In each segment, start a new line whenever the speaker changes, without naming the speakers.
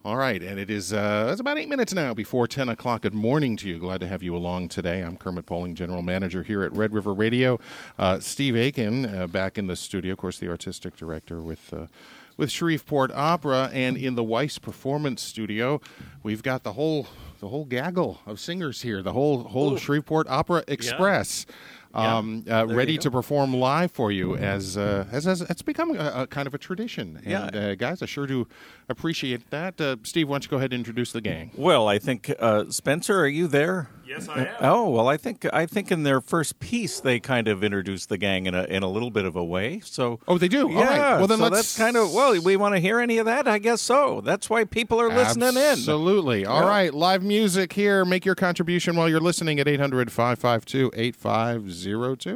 All right, and it's about 8 minutes now before 10 o'clock. Good morning to you. Glad to have you along today. I'm Kermit Poling, General Manager here at Red River Radio. Steve Aiken back in the studio, of course, the Artistic Director with Shreveport Opera. And in the Weiss Performance Studio, we've got the whole gaggle of singers here, the whole Shreveport Opera Express.
Yeah.
Ready to perform live for you as it's become a kind of a tradition. And guys, I sure do appreciate that. Steve, why don't you go ahead and introduce the gang?
Well, I think Spencer, are you there?
Yes, I am.
Oh, well, I think in their first piece they kind of introduced the gang in a little bit of a way. So
they do.
Yeah.
All right. Well, then
so
let's.
That's kind of we want to hear any of that. I guess so. That's why people are listening in.
Absolutely. All right. Live music here. Make your contribution while you're listening at 800-552-8502.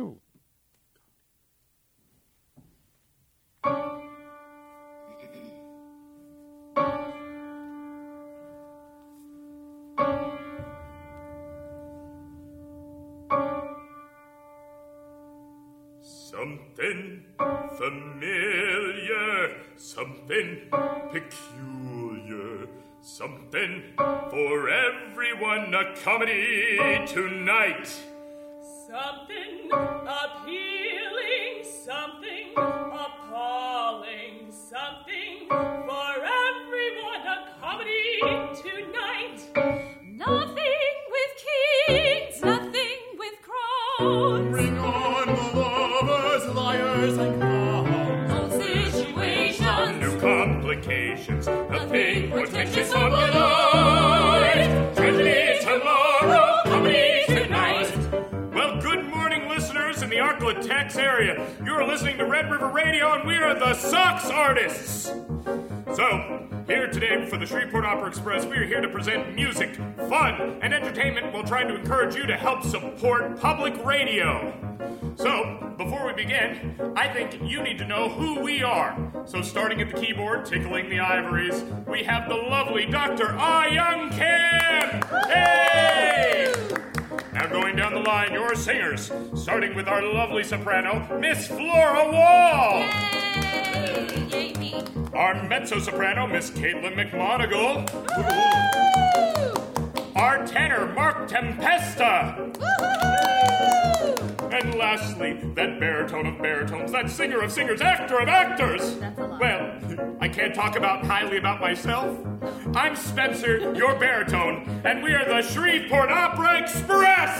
Something familiar, something peculiar, something for everyone, a comedy tonight.
Something appealing, something appalling, something for everyone, a comedy tonight. Nothing with kings, nothing with crowns.
Bring on the lovers, liars, and clowns.
Old situations,
New complications, nothing pretentious or polite. Tragedy tomorrow, comedy tonight. Well, good morning, listeners in the Arklatex area. You're listening to Red River Radio, and we are the Sox Artists. So, here today for the Shreveport Opera Express, we are here to present music, fun, and entertainment while trying to encourage you to help support public radio. So, before we begin, I think you need to know who we are. So, starting at the keyboard, tickling the ivories, we have the lovely Dr. Ah Young Kim! Hey! Now going down the line, your singers, starting with our lovely soprano, Miss Flora Wall!
yay, yay me.
Our mezzo-soprano, Miss Caitlin McMonigal.
Woo-hoo!
Our tenor, Mark Tempesta.
Woo-hoo!
And lastly, that baritone of baritones, that singer of singers, actor of actors.
That's a lot.
Well, I can't talk highly about myself. I'm Spencer, your baritone, and we are the Shreveport Opera Express.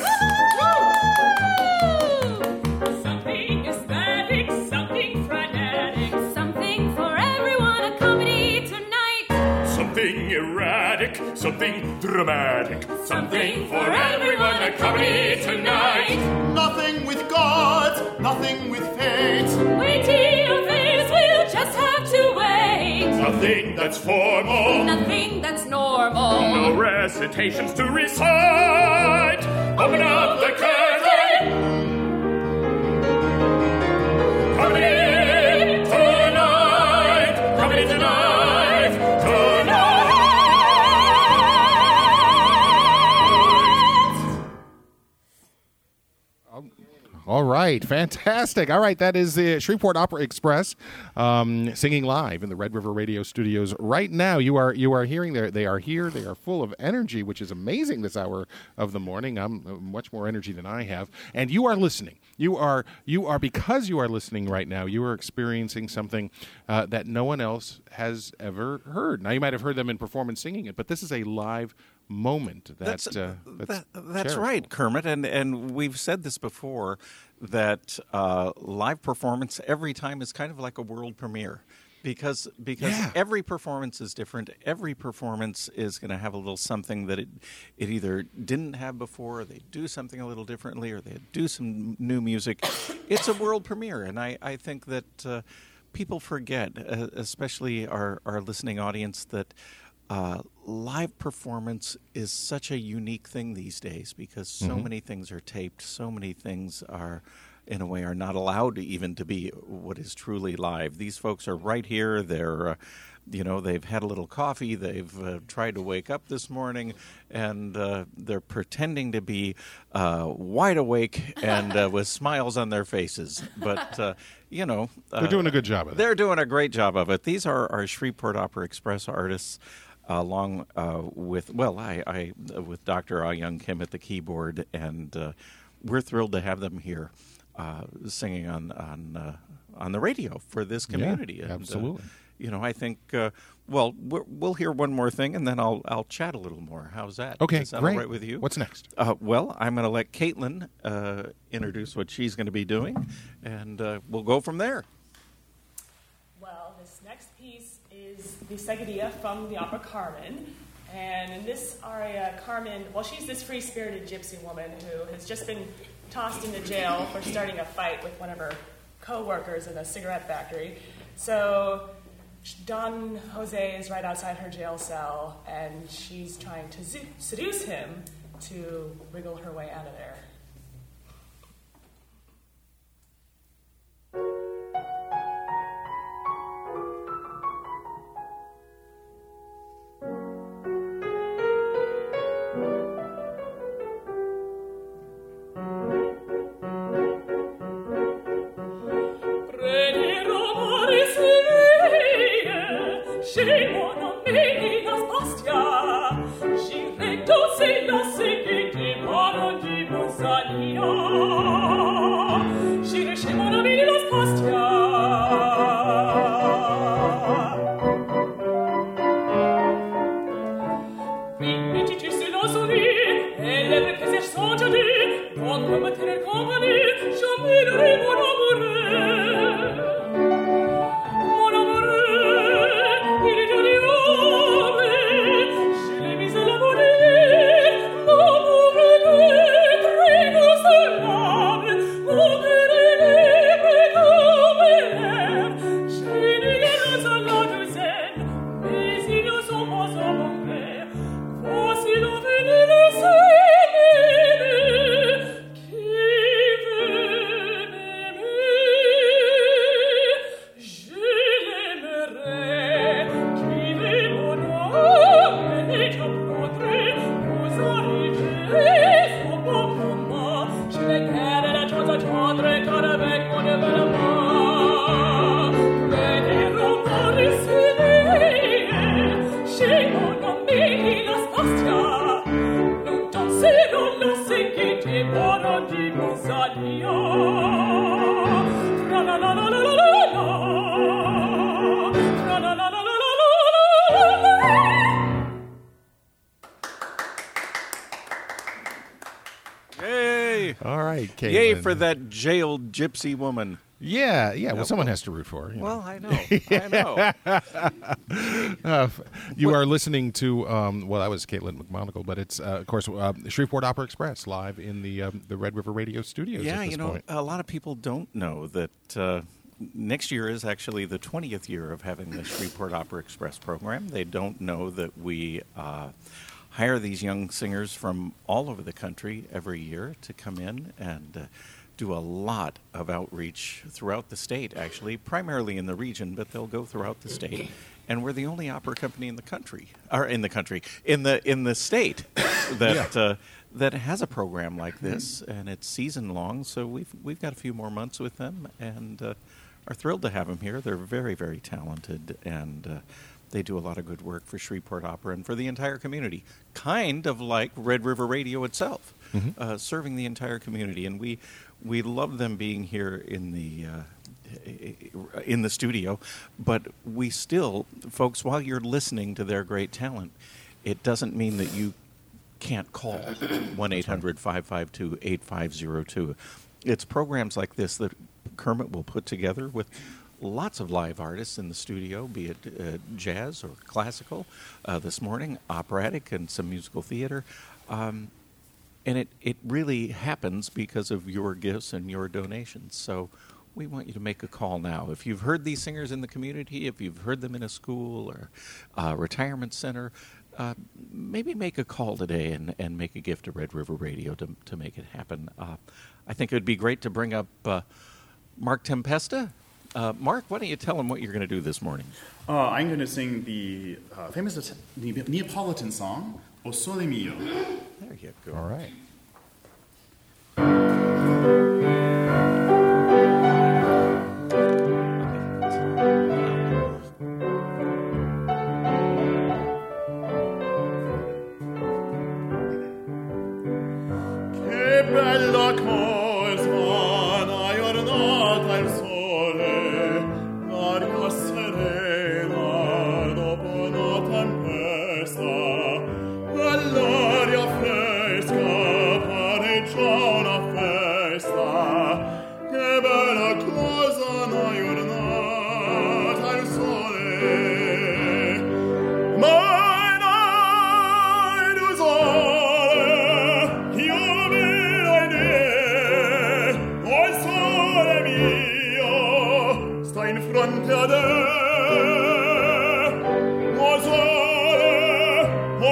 Something aesthetic, something frenetic, something for everyone, a comedy tonight.
Something erratic, something dramatic, something for everyone, a comedy tonight.
Nothing with gods, nothing with fate.
Weighty affairs, we'll just have to wait.
Nothing that's formal,
Nothing that's normal.
no recitations to recite. Open up the curtain. Comedy tonight, comedy tonight, tonight.
All right, fantastic. All right, that is the Shreveport Opera Express singing live in the Red River Radio Studios right now. You are hearing they are here. They are full of energy, which is amazing this hour of the morning. I'm much more energy than I have, and you are listening. You are because you are listening right now. You are experiencing something that no one else has ever heard. Now you might have heard them in performance singing it, but this is a live moment. That's
right, Kermit, and we've said this before that live performance every time is kind of like a world premiere because every performance is different. Every performance is going to have a little something that it either didn't have before, or they do something a little differently, or they do some new music. It's a world premiere, and I think that people forget, especially our listening audience, that live performance is such a unique thing these days because so many things are taped, so many things are, in a way, are not allowed to be what is truly live. These folks are right here. They're, they've had a little coffee. They've tried to wake up this morning, and they're pretending to be wide awake and with smiles on their faces. But,
they're doing a good job of it.
They're doing a great job of it. These are our Shreveport Opera Express artists. along with with Dr. Ah Young Kim at the keyboard, and we're thrilled to have them here singing on the radio for this community.
Yeah, absolutely.
I think we'll hear one more thing, and then I'll chat a little more. How's that?
Okay,
Is that
great.
all right with you?
What's next?
Well, I'm going to let Caitlin introduce what she's going to be doing, and we'll go from there.
Well, this next piece is the Seguidilla from the opera Carmen. And in this aria, Carmen, she's this free-spirited gypsy woman who has just been tossed into jail for starting a fight with one of her co-workers in a cigarette factory. So Don Jose is right outside her jail cell, and she's trying to seduce him to wriggle her way out of there.
Caitlin.
Yay for that jailed gypsy woman.
Yeah. Well, someone has to root for her.
Well, I know.
You are listening to, that was Caitlin McMonagle, but it's, of course, Shreveport Opera Express live in the Red River Radio Studios at this point.
A lot of people don't know that next year is actually the 20th year of having the Shreveport Opera Express program. They don't know that we hire these young singers from all over the country every year to come in and do a lot of outreach throughout the state, actually, primarily in the region, but they'll go throughout the state. And we're the only opera company in the country, or in the state that that has a program like this, and it's season long. So we've got a few more months with them, and are thrilled to have them here. They're very, very talented, and they do a lot of good work for Shreveport Opera and for the entire community, kind of like Red River Radio itself, serving the entire community. And we love them being here in the studio, but we still, folks, while you're listening to their great talent, it doesn't mean that you can't call 1-800-552-8502. It's programs like this that Kermit will put together with lots of live artists in the studio, be it jazz or classical. This morning, operatic and some musical theater. And it really happens because of your gifts and your donations. So we want you to make a call now. If you've heard these singers in the community, if you've heard them in a school or a retirement center, maybe make a call today and make a gift to Red River Radio to make it happen. I think it would be great to bring up Mark Tempesta. Mark, why don't you tell them what you're going to do this morning?
I'm going to sing the famous Neapolitan song, O Sole Mio.
There you go.
All right.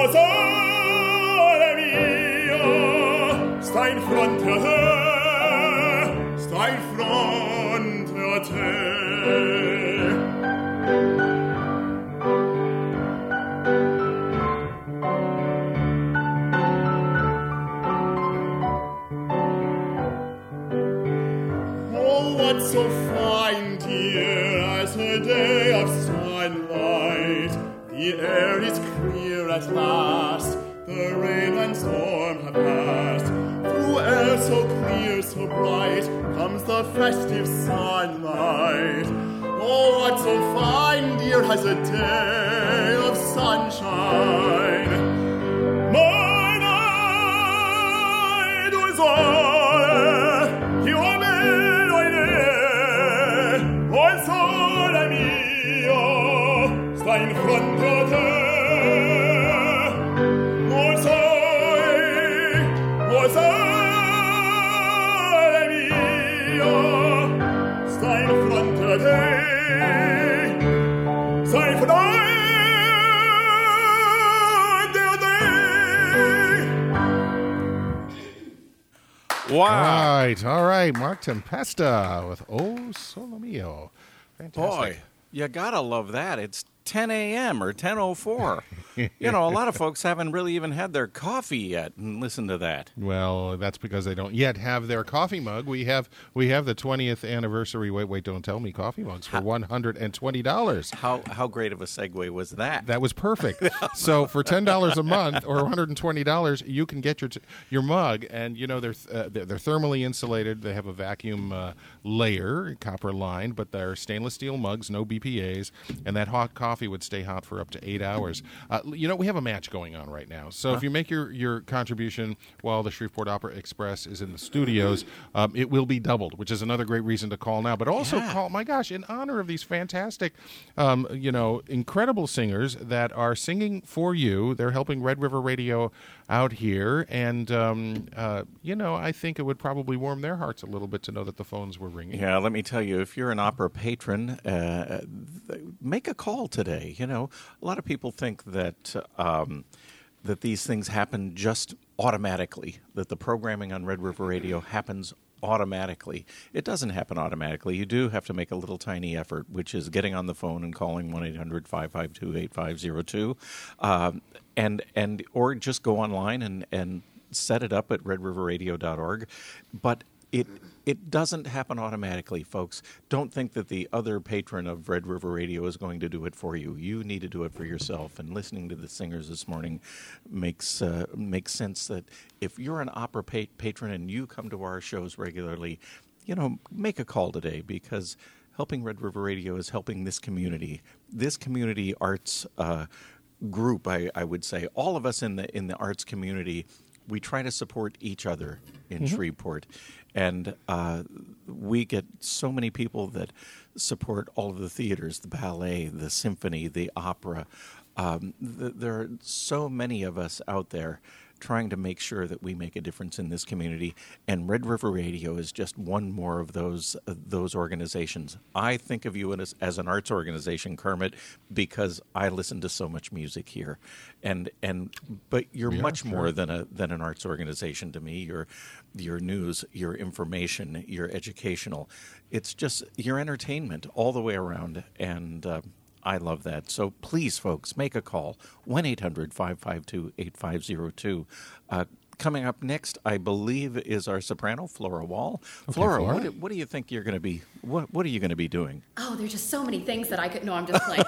sole mio, sta in fronte a te, sta in fronte a te. What's so fine, dear, as a day of sunlight? The air is clear at last, the rain and storm have passed. Through air so clear, so bright, comes the festive sunlight. Oh, what's so fine, dear, as a day of sunshine? My night was all in front of te, o sole mio, sta in front of te, sta in front of te.
Wow.
All right. Mark Tempesta with O Sole Mio. Fantastic.
Boy, you gotta love that. It's 10 a.m. or 10:04. You know, a lot of folks haven't really even had their coffee yet and listen to that.
Well, that's because they don't yet have their coffee mug. We have the 20th anniversary Wait, Don't Tell Me coffee mugs for $120.
How great of a segue was that?
That was perfect. So for $10 a month or $120, you can get your mug, and you know they're thermally insulated. They have a vacuum layer, copper lined, but they're stainless steel mugs, no BPA's, and that hot coffee would stay hot for up to 8 hours. You know, we have a match going on right now. So if you make your contribution while the Shreveport Opera Express is in the studios, it will be doubled, which is another great reason to call now. But also call, my gosh, in honor of these fantastic, incredible singers that are singing for you. They're helping Red River Radio out here. And, I think it would probably warm their hearts a little bit to know that the phones were ringing.
Yeah, let me tell you, if you're an opera patron, make a call today. You know, a lot of people think that that these things happen just automatically, that the programming on Red River Radio happens automatically. It doesn't happen automatically. You do have to make a little tiny effort, which is getting on the phone and calling 1-800-552-8502, or just go online and set it up at redriverradio.org. But it doesn't happen automatically, folks. Don't think that the other patron of Red River Radio is going to do it for you. You need to do it for yourself. And listening to the singers this morning makes sense that if you're an opera patron and you come to our shows regularly, make a call today, because helping Red River Radio is helping this community arts group. I would say all of us in the arts community, we try to support each other in Shreveport. And we get so many people that support all of the theaters, the ballet, the symphony, the opera. There are so many of us out there trying to make sure that we make a difference in this community. And Red River Radio is just one more of those organizations. I think of you as an arts organization, Kermit, because I listen to so much music here. But you're much more than an arts organization to me. Your news, your information, your educational. It's just your entertainment all the way around. And I love that. So please, folks, make a call, 1-800-552-8502. Coming up next, I believe, is our soprano, Flora Wall. Okay, Flora, what do you think you're going to be? What are you going to be doing?
Oh, there's just so many things that I could. No, I'm just playing.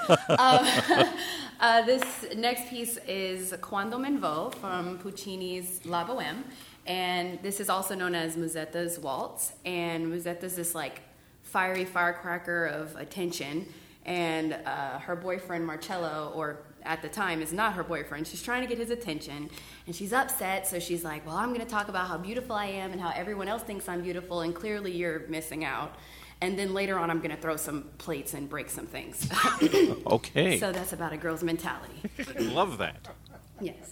This next piece is Quando Men Vo from Puccini's La Bohème, and this is also known as Musetta's Waltz. And Musetta's this like fiery firecracker of attention. And her boyfriend, Marcello, or at the time is not her boyfriend, she's trying to get his attention, and she's upset, so she's like, well, I'm going to talk about how beautiful I am and how everyone else thinks I'm beautiful, and clearly you're missing out. And then later on, I'm going to throw some plates and break some things.
Okay.
So that's about a girl's mentality.
Love that.
Yes.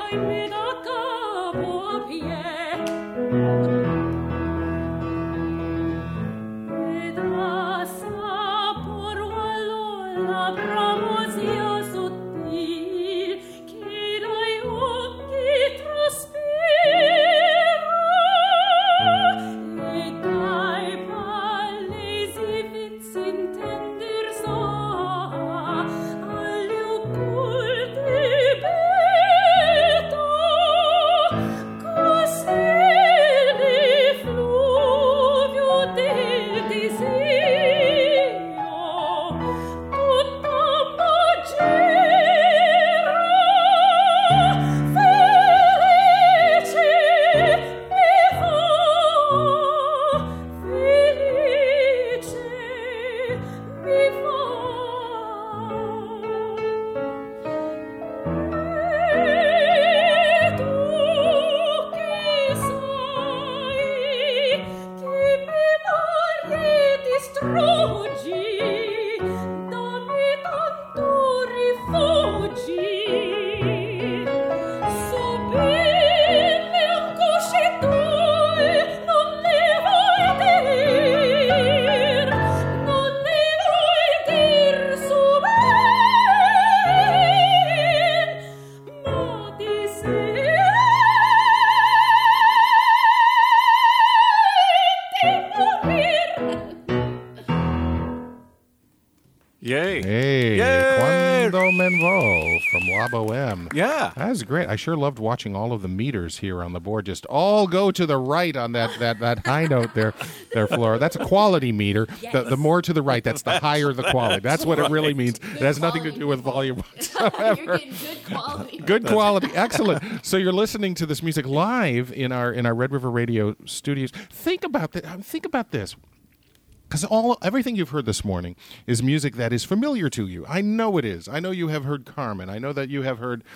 me da capo a piedi.
Yeah, that was great. I sure loved watching all of the meters here on the board just all go to the right on that high note there, Flora. That's a quality meter. Yes. The more to the right, that's the higher the quality. That's what it really means. It has nothing to do with volume whatsoever.
You're getting good quality.
Good quality. Excellent. So you're listening to this music live in our Red River Radio studios. Think about this. Because everything you've heard this morning is music that is familiar to you. I know it is. I know you have heard Carmen. I know that you have heard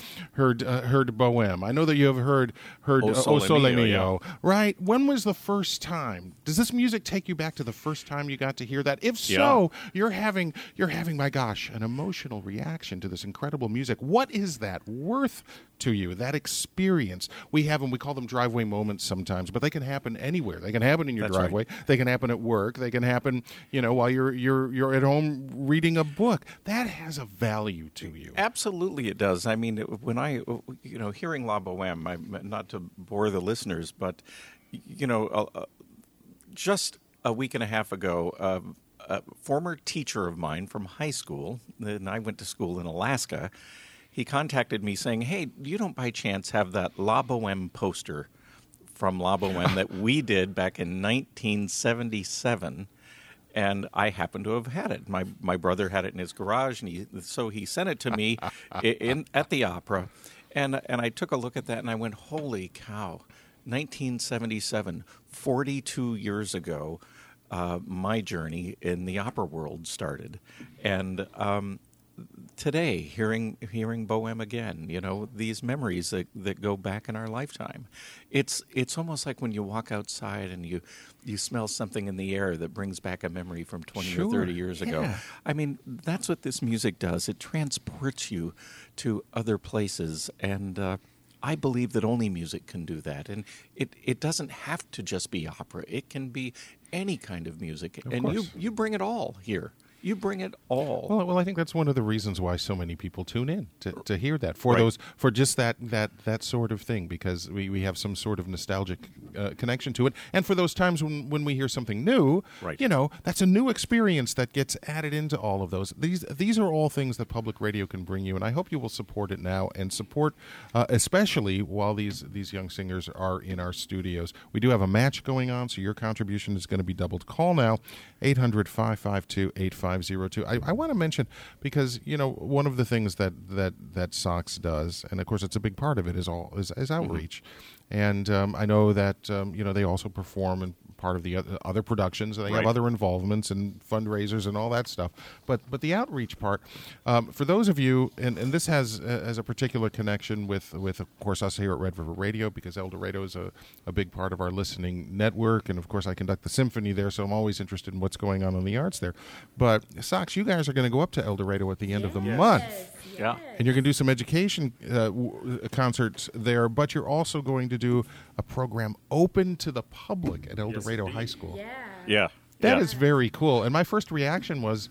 Bohème. I know that you have heard O Sole Mio. Yeah. Right? When was the first time? Does this music take you back to the first time you got to hear that? If so, you're having, my gosh, an emotional reaction to this incredible music. What is that worth to you? That experience. We have them. We call them driveway moments sometimes, but they can happen anywhere. They can happen in your driveway. Right. They can happen at work. They can happen, while you're at home reading a book. That has a value to you.
Absolutely, it does. I mean, when I, hearing La Bohème, not to bore the listeners, but just a week and a half ago, a former teacher of mine from high school, and I went to school in Alaska. He contacted me saying, "Hey, you don't by chance have that La Bohème poster from La Bohème that we did back in 1977?" And I happen to have had it. My brother had it in his garage, and so he sent it to me at the opera. And I took a look at that, and I went, holy cow, 1977, 42 years ago, my journey in the opera world started. And today, hearing Bohème again, these memories that go back in our lifetime. It's almost like when you walk outside and you smell something in the air that brings back a memory from 20 or 30 years ago. I mean, that's what this music does. It transports you to other places, and I believe that only music can do that. And it doesn't have to just be opera. It can be any kind of music. Of course. You bring it all here. You bring it all.
Well, I think that's one of the reasons why so many people tune in to hear that for just that sort of thing, because we have some sort of nostalgic connection to it, and for those times when we hear something new, that's a new experience that gets added into all of those. These are all things that public radio can bring you, and I hope you will support it now and support, especially while these young singers are in our studios. We do have a match going on, so your contribution is going to be doubled. Call now, 800-552-8502. I want to mention, because one of the things that SOX does, and of course it's a big part of it, is outreach. And I know that they also perform in part of the other productions. They have
Right.
other involvements and fundraisers and all that stuff. But the outreach part, for those of you, and this has a particular connection with of course us here at Red River Radio, because El Dorado is a big part of our listening network, and of course I conduct the symphony there, so I'm always interested in what's going on in the arts there. But Sox, you guys are going to go up to El Dorado at the end of the month.
Yeah.
And you're going to do some education concerts there, but you're also going to do a program open to the public at El Dorado High School.
Yeah.
That is very cool. And my first reaction was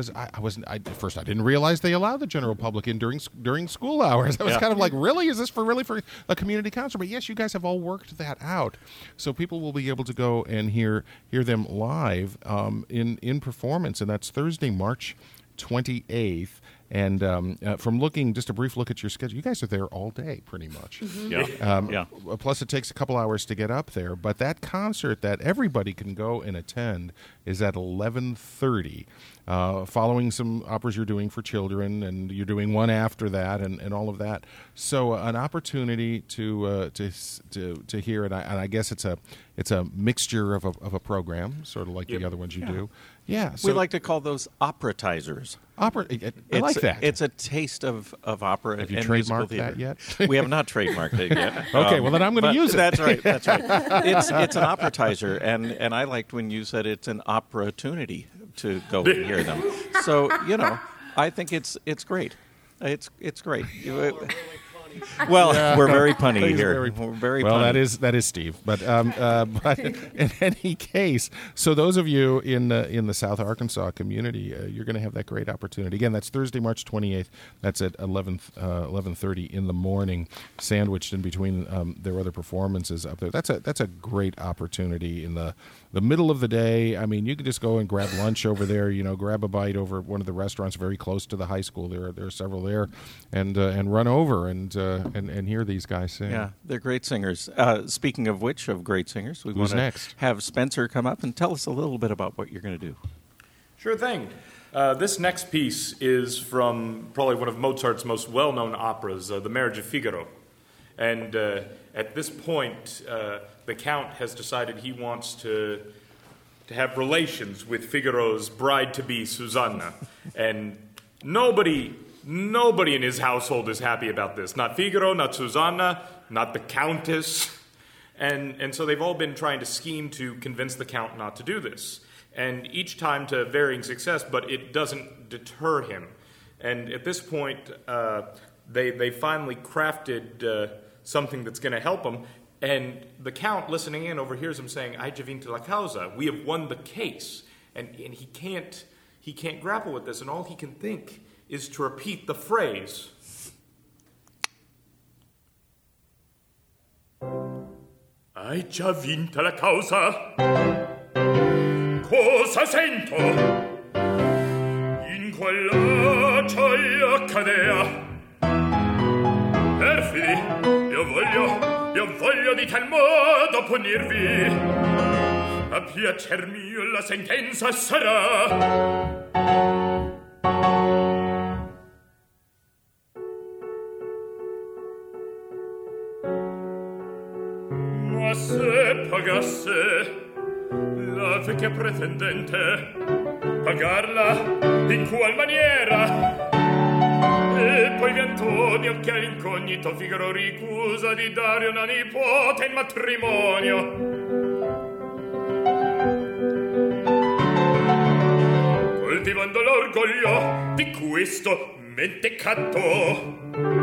I didn't realize they allow the general public in during school hours. I was kind of like, really? Is this for a community concert? But yes, you guys have all worked that out, so people will be able to go and hear them live in performance, and that's Thursday, March 28th. And from just a brief look at your schedule, you guys are there all day, pretty much.
Yeah.
Plus, it takes a couple hours to get up there. But that concert that everybody can go and attend is at 11:30, following some operas you're doing for children, and you're doing one after that, and all of that. So an opportunity to hear it. And I guess it's a mixture of a program, sort of like the other ones you do. Yeah, so
we like to call those operatizers.
Opera. I like that.
It's a taste of opera.
Have you
and musical
trademarked
theater.
that yet?
We have not trademarked it yet.
Okay, well then I'm going to use it.
That's right. It's an operatizer, and I liked when you said it's an opportunity to go and hear them. So I think it's great. It's great. Well, we're very punny here. We're very punny.
That is Steve. But in any case, so those of you in the South Arkansas community, you're going to have that great opportunity. Again, that's Thursday, March 28th. That's at 11:30 in the morning, sandwiched in between their other performances up there. That's a great opportunity in the middle of the day. I mean, you can just go and grab lunch over there. Grab a bite over one of the restaurants very close to the high school. There are several there, and run over and hear these guys sing.
Yeah, they're great singers. Speaking of which, of great singers, we
Who's
want
next?
to have Spencer come up and tell us a little bit about what you're going to do.
Sure thing. This next piece is from probably one of Mozart's most well-known operas, The Marriage of Figaro. And at this point, the Count has decided he wants to have relations with Figaro's bride-to-be, Susanna. And nobody in his household is happy about this. Not Figaro, not Susanna, not the Countess. And so they've all been trying to scheme to convince the Count not to do this. And each time to varying success, but it doesn't deter him. And at this point, they finally crafted something that's going to help him. And the Count, listening in, overhears him saying, "Hai già vinto la causa." We have won the case. And he can't grapple with this, and all he can think is to repeat the phrase. Hai già vinta la causa? Cosa sento? In quella gioia cadea. Perfidi, io voglio di tal modo punirvi. A piacer mio la sentenza sarà. Ma se pagasse la vecchia pretendente, pagarla in qual maniera? E poi vi Antonio che all'incognito Figaro ricusa di dare una nipote in matrimonio. Coltivando l'orgoglio di questo mentecato,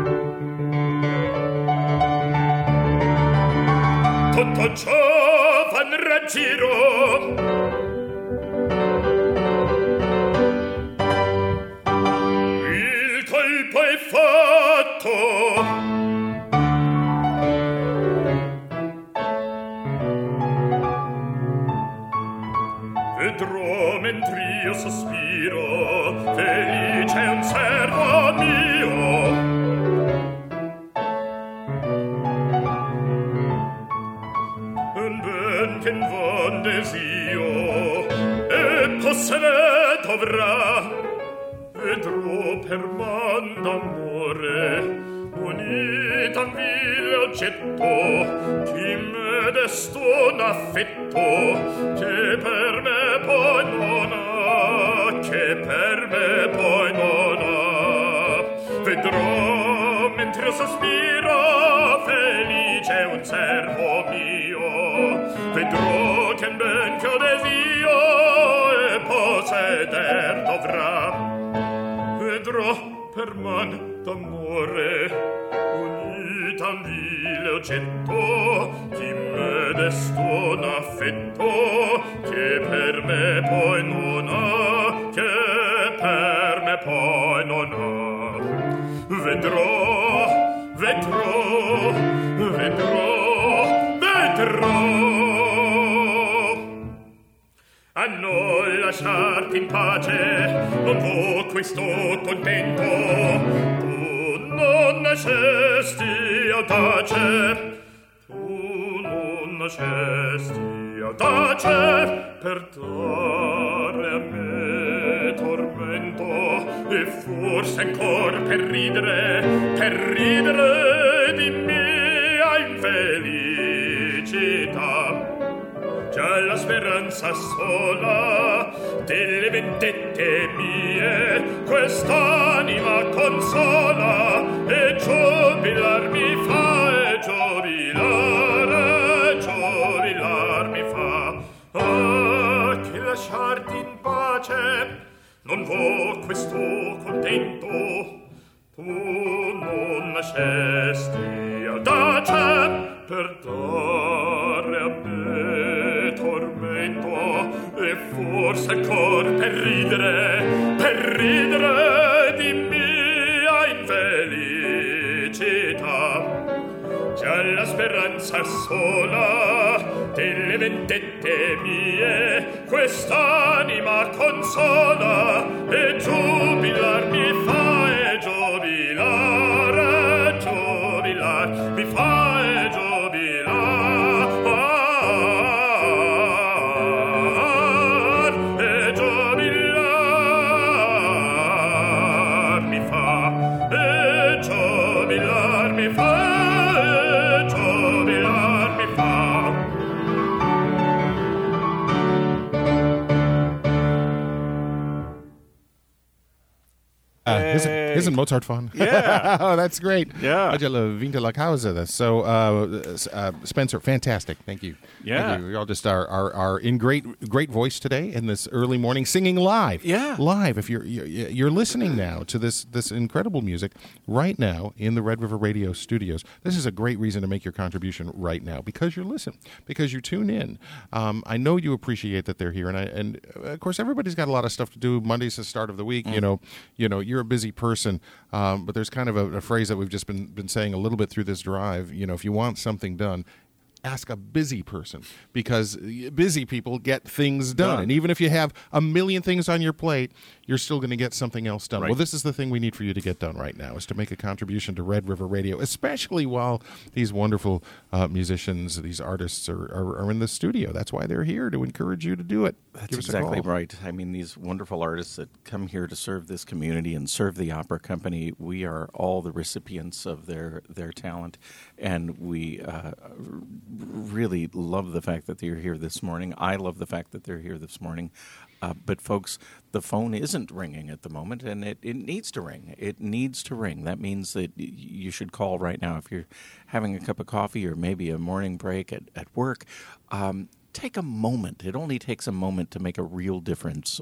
tutto ciò van raggiro. Il colpo è fatto. Vedrò mentr'io sospiro, felice è un servo mio. Ben che in van desio e possede dovrà, vedrò per man d'amore unita in vile oggetto chi me desto un affetto che per me poi non ha, che per me poi non ha. Vedrò mentre io sospiro felice un servo mio, vedrò che ben che ho desio e posseder dovrà, vedrò per man d'amore unita un vile oggetto chi me desto un affetto che per me poi non ha, che per me poi non ha. Vedrò, vedrò, vedrò, vedrò. A non lasciarti in pace, non vo questo contento. Tu non nascesti audace, tu non nascesti audace per dare a me tormento e forse ancor per ridere di mia infelicità. Già la speranza sola delle vendette mie quest'anima consola e giubilar mi fa, e giubilar mi fa. Ah, che lasciarti in pace non vo questo contento. Tu non nascesti audace per dare a me tormento e forse ancor per ridere di mia infelicità. Già la speranza sola delle vendette mie quest'anima consola e giubilar mi fa, e giubilar mi fa, e giubilar, e giubilar mi fa, e giubilar mi fa, e giubilar mi fa.
Isn't Mozart fun?
Yeah.
Oh, that's great.
Yeah.
Angela Vinta la Causa. That's so, Spencer, fantastic. Thank you.
Yeah.
Thank you. We all just are in great voice today in this early morning, singing live.
Yeah.
Live. If you're listening now to this incredible music right now in the Red River Radio studios, this is a great reason to make your contribution right now because you listen, because you tune in. I know you appreciate that they're here, and of course everybody's got a lot of stuff to do. Monday's the start of the week. You know, you're a busy person, but there's kind of a phrase that we've just been saying a little bit through this drive. You know, if you want something done, ask a busy person, because busy people get things done. And even if you have a million things on your plate, you're still going to get something else done. Right. Well, this is the thing we need for you to get done right now, is to make a contribution to Red River Radio, especially while these wonderful musicians, these artists are in the studio. That's why they're here, to encourage you to do it.
That's exactly right. I mean, these wonderful artists that come here to serve this community and serve the opera company, we are all the recipients of their talent, and we really love the fact that they're here this morning. I love the fact that they're here this morning. But folks, the phone isn't ringing at the moment, and it needs to ring. It needs to ring. That means that you should call right now. If you're having a cup of coffee or maybe a morning break at work, take a moment. It only takes a moment to make a real difference.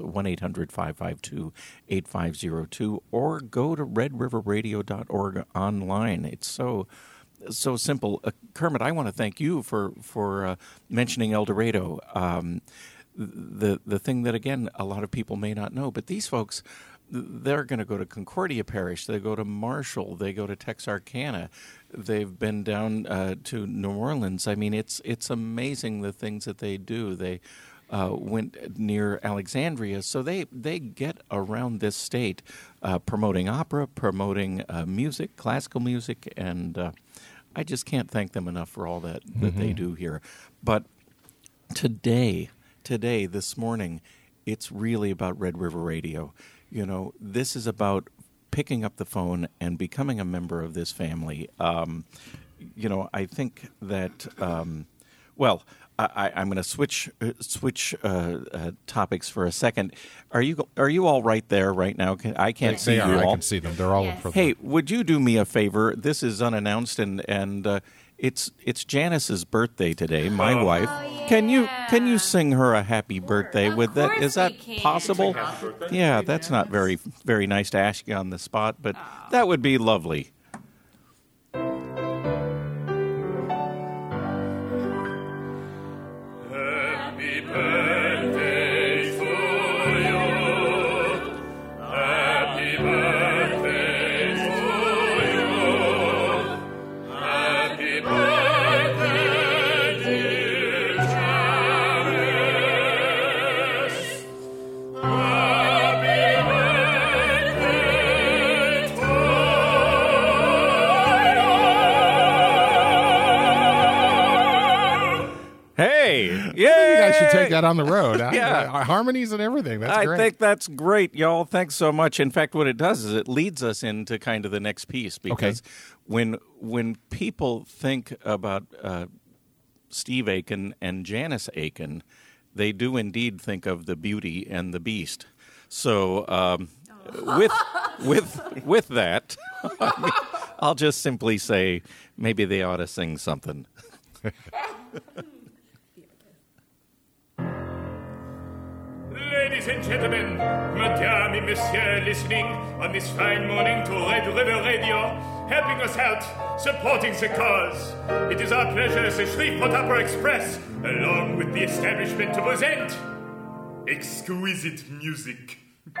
1-800-552-8502, or go to redriverradio.org online. It's so simple. Kermit, I want to thank you for mentioning El Dorado. The thing that, again, a lot of people may not know, but these folks, they're going to go to Concordia Parish, they go to Marshall, they go to Texarkana, they've been down to New Orleans. I mean, it's amazing the things that they do. They went near Alexandria, so they get around this state promoting opera, promoting music, classical music, and I just can't thank them enough for all that they do here. But today, this morning, it's really about Red River Radio. You know, this is about picking up the phone and becoming a member of this family. You know, I think that Well, I'm going to switch topics for a second. Are you all right there right now? I can't see you all.
I can see them. They're all in front.
Hey, would you do me a favor? This is unannounced, and it's Janice's birthday today. My wife.
Yeah.
Can you sing her a happy birthday with that? Is that possible? Yeah, that's not very nice to ask you on the spot, but that would be lovely.
Happy birthday to you. Happy birthday to you. Happy birthday, dear Janice. Happy birthday to you.
Hey,
You guys should take that on the road.
Yeah.
Harmonies and everything. That's great.
I think that's great, y'all. Thanks so much. In fact, what it does is it leads us into kind of the next piece because when people think about Steve Aiken and Janice Aiken, they do indeed think of the Beauty and the Beast. So with that, I'll just simply say maybe they ought to sing something.
Ladies and gentlemen, madame et monsieur listening on this fine morning to Red River Radio, helping us out, supporting the cause. It is our pleasure as the Shreveport Opera Express, along with the establishment, to present exquisite music.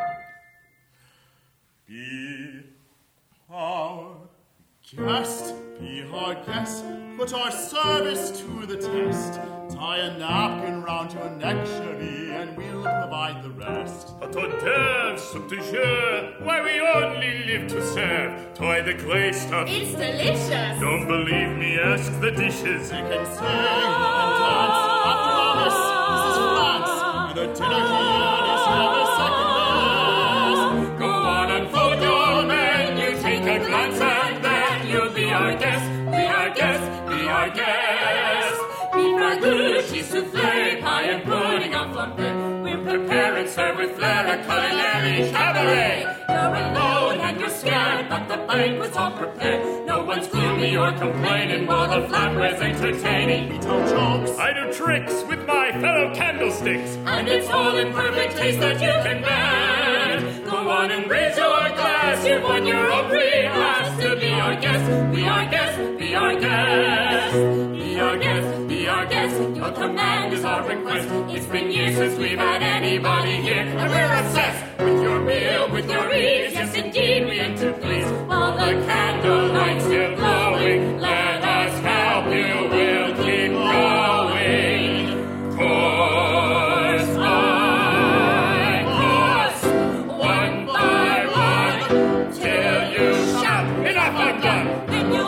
Be our guest, be our guest, put our service to the test. Tie a napkin round your neck, cherie, and we'll provide the rest.
Hors d'oeuvres, soup de jeu, why we only live to serve. Try the clay stuff.
It's delicious.
Don't believe me, ask the dishes.
They can sing, they can dance. After all this is France, and the dinner here is never second best.
Go on, unfold your menu, take a glance at that. You'll be our guest, be our guest, be our guest. Beef ragout, cheese soufflé, pie and pudding en flambé. We'll prepare and serve with flair a culinary cabaret. You're alone and you're scared, but the banquet's all prepared. No one's gloomy or complaining while the flatbread's entertaining.
We tell jokes,
I do tricks with my fellow candlesticks, and it's all in perfect taste that you can bear. Go on and raise your glass, you've won your own free pass to be our guest, be our guest, be our guest. Be our guest, be our guest, your command is our request. It's been years since we've had anybody here, and we're obsessed with your meal, with your ease. Yes, indeed, we aim to please. While the candlelight's still glowing, let us help you, we'll keep going. Course by course, one by one, till you shout, enough, I'm done. Then you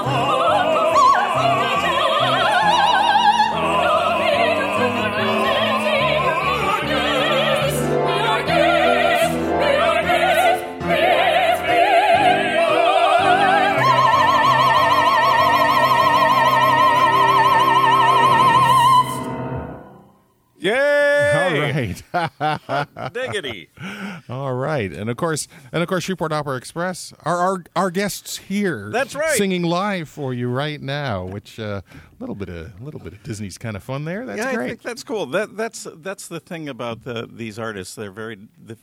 Yay! Diggity.
All right, and of course, Shreveport Opera Express are our guests here.
That's right,
singing live for you right now. Which a little bit of Disney's kind of fun there. That's great.
I think that's cool. That's the thing about these artists. They're very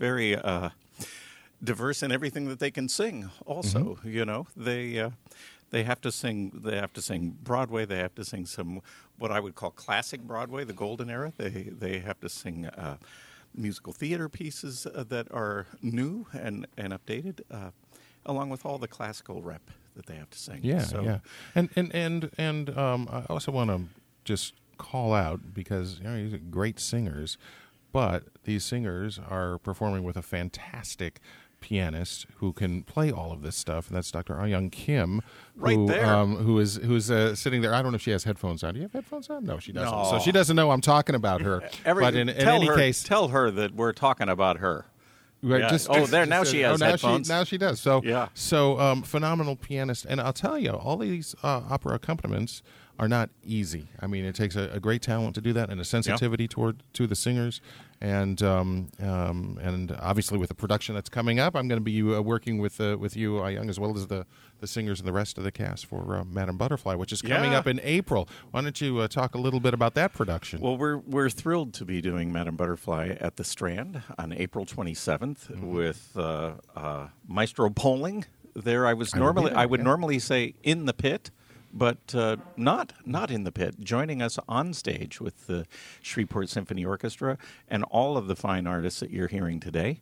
diverse in everything that they can sing. Also, you know, they have to sing. They have to sing Broadway. They have to sing some what I would call classic Broadway, the golden era. They have to sing musical theater pieces that are new and updated, along with all the classical rep that they have to sing.
Yeah, yeah. And I also want to just call out because these are great singers, but these singers are performing with a fantastic pianist who can play all of this stuff, and that's Dr. Ah-Young Kim, who is sitting there. I don't know if she has headphones on. Do you have headphones on? No, she doesn't.
No.
So she doesn't know I'm talking about her. But in any case,
tell her that we're talking about her.
Right,
yeah. Now she has headphones.
Now she does. So
yeah.
So phenomenal pianist, and I'll tell you, all these opera accompaniments are not easy. I mean, it takes a great talent to do that and a sensitivity to the singers. And obviously with the production that's coming up, I'm going to be working with you, Young, as well as the singers and the rest of the cast for Madame Butterfly, which is coming up in April. Why don't you talk a little bit about that production?
Well, we're thrilled to be doing Madame Butterfly at the Strand on April 27th with Maestro Poling. There, I would normally say in the pit, but not in the pit. Joining us on stage with the Shreveport Symphony Orchestra and all of the fine artists that you're hearing today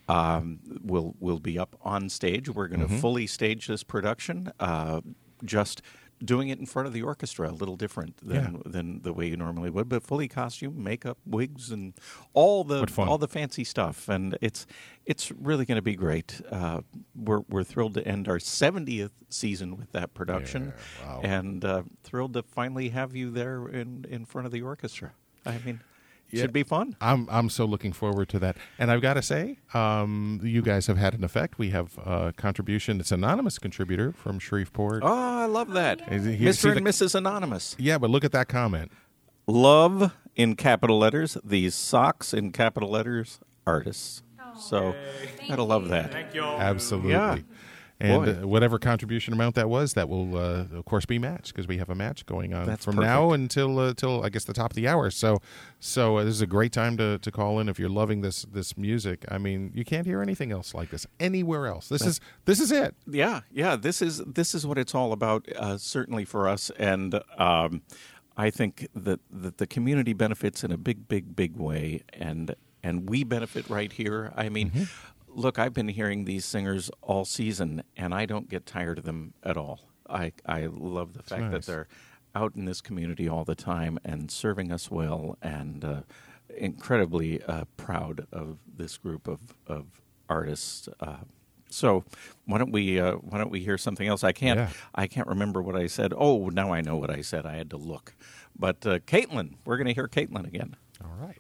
will be up on stage. We're going to fully stage this production, just doing it in front of the orchestra, a little different than the way you normally would, but fully costume, makeup, wigs, and all the fancy stuff. And it's really going to be great. We're thrilled to end our 70th season with that production, and thrilled to finally have you there in front of the orchestra. I mean, it should be fun.
I'm so looking forward to that. And I've got to say, you guys have had an effect. We have a contribution. It's an anonymous contributor from Shreveport.
Oh, I love that. Mr. and Mrs. Anonymous.
Yeah, but look at that comment.
Love in capital letters. These socks in capital letters. Artists. So, gotta love that.
Thank you.
Absolutely.
Yeah.
And whatever contribution amount that was, that will, of course, be matched because we have a match going on from now until I guess the top of the hour. So this is a great time to call in if you're loving this music. I mean, you can't hear anything else like this anywhere else. This is it.
Yeah. This is what it's all about. Certainly for us, and I think that the community benefits in a big way, and we benefit right here. I mean. Look, I've been hearing these singers all season, and I don't get tired of them at all. I love the fact that they're out in this community all the time and serving us well, and incredibly proud of this group of artists. So why don't we hear something else? I can't remember what I said. Oh, now I know what I said. I had to look. But Caitlin, we're going to hear Caitlin again.
All right.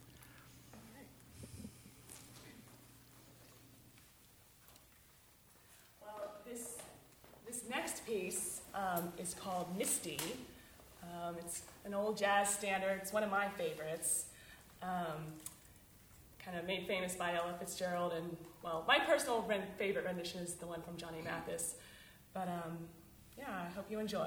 Piece is called Misty. It's an old jazz standard. It's one of my favorites. Kind of made famous by Ella Fitzgerald, and my personal favorite rendition is the one from Johnny Mathis. But I hope you enjoy.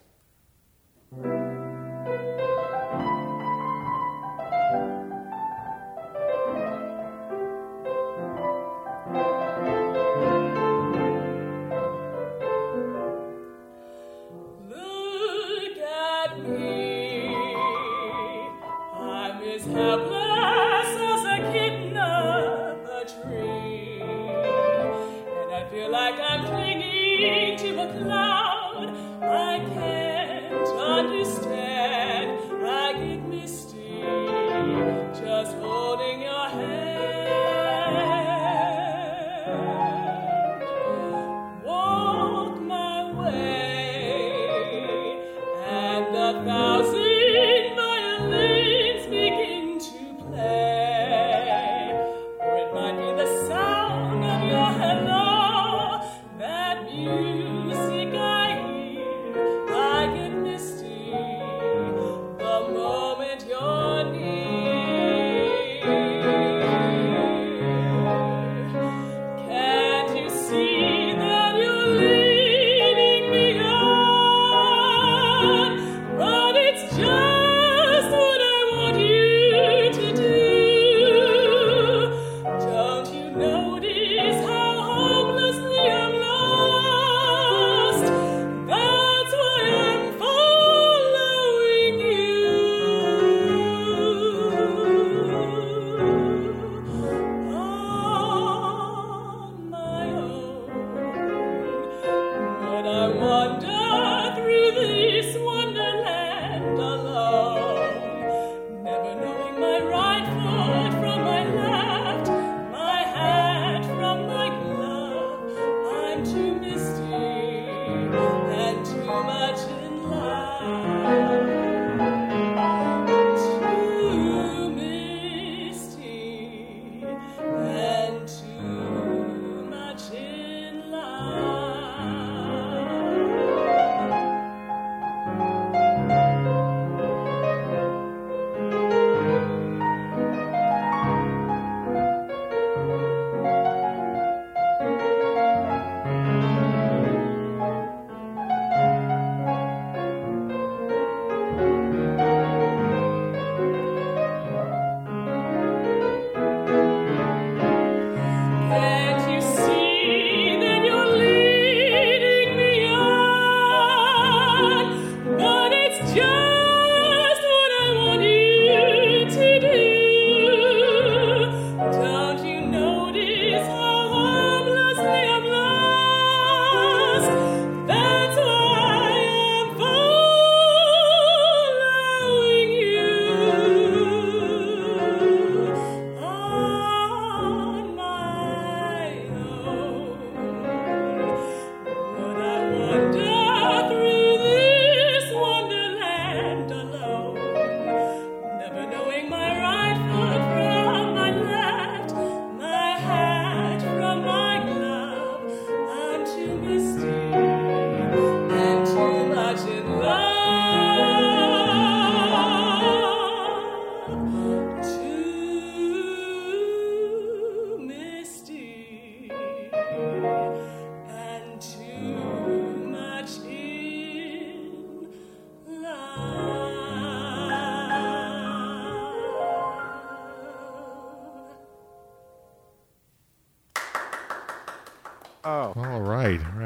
Helpless as a kitten up a tree, and I feel like I'm clinging to a cloud. I can't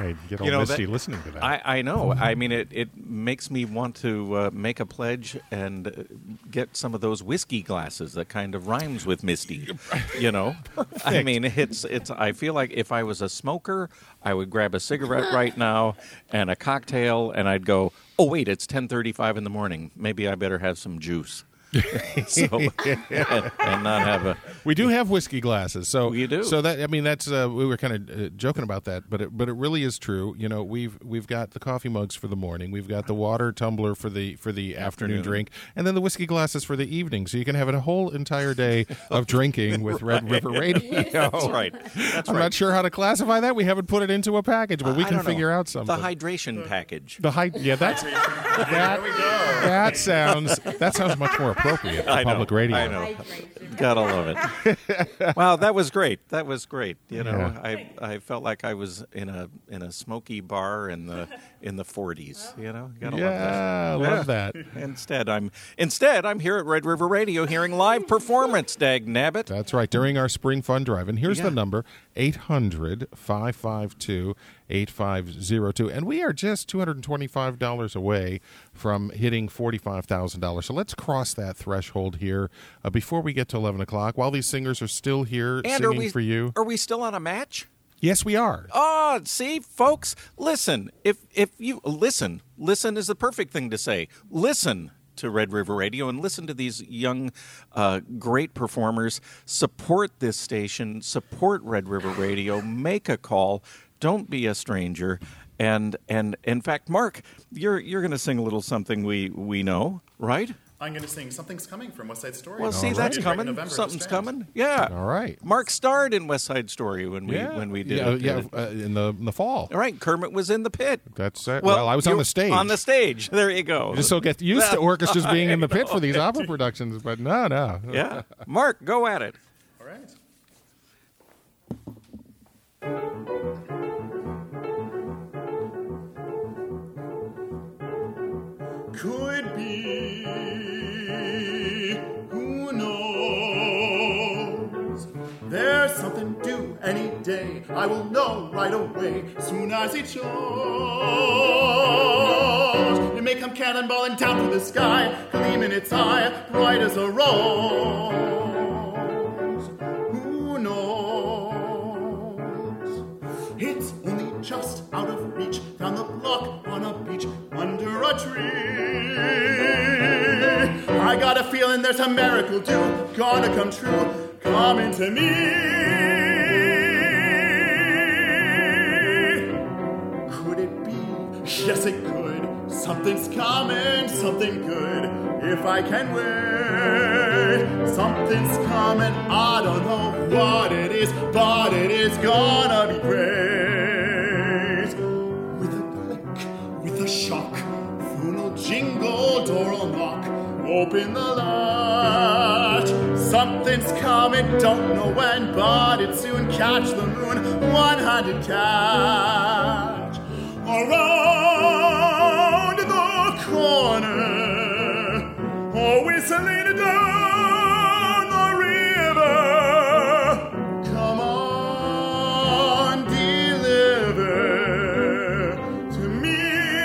right. Get all misty listening to that.
I know. I mean, it makes me want to make a pledge and get some of those whiskey glasses that kind of rhymes with misty. You know, I mean, it's. I feel like if I was a smoker, I would grab a cigarette right now and a cocktail, and I'd go, oh wait, it's 10:35 in the morning. Maybe I better have some juice. and not have a.
We do have whiskey glasses, so
you do.
So that that's we were kind of joking about that, but it really is true. You know, we've got the coffee mugs for the morning, we've got the water tumbler for the afternoon drink, and then the whiskey glasses for the evening. So you can have a whole entire day of drinking with Red River Radio.
That's right.
I'm not sure how to classify that. We haven't put it into a package, but we can figure out something.
The hydration package.
That sounds much more appropriate for public radio.
I know. Gotta love it. Wow, that was great. You know, I felt like I was in a smoky bar in the 40s. You know, gotta
love that.
Instead, I'm here at Red River Radio hearing live performance. Dag nabbit.
That's right. During our spring fun drive, and here's the number: 800-552-8502, and we are just $225 away from hitting $45,000. So let's cross that threshold here before we get to 11 o'clock. While these singers are still here singing for you,
are we still on a match?
Yes, we are.
Oh, see, folks, listen. If you listen is the perfect thing to say. Listen to Red River Radio and listen to these young, great performers. Support this station. Support Red River Radio. Make a call. Don't be a stranger. And in fact, Mark, you're going to sing a little something we know, right?
I'm going to sing Something's Coming from West Side Story.
Well, see, that's coming. Something's coming. Yeah.
All right.
Mark starred in West Side Story when we did it.
Yeah, in the fall.
All right. Kermit was in the pit.
That's it. Well, I was on the stage.
On the stage. There you go.
Just so get used to orchestras being in the pit for these opera productions, but no.
Yeah. Mark, go at it.
All right. Could be, who knows? There's something due any day. I will know right away, soon as it shows. It may come cannonballing down from the sky, gleam in its eye, bright as a rose. Who knows? It's only just out of reach, down the block on a beach, under a tree. I got a feeling there's a miracle due, gonna come true, coming to me. Could it be? Yes, it could. Something's coming, something good, if I can wait. Something's coming, I don't know what it is, but it is gonna be great. With a click, with a shock, phone will jingle, door will knock, open the latch. Something's coming, don't know when, but it soon. Catch the moon, one-handed catch. Around the corner, or whistling down the river. Come on, deliver to me.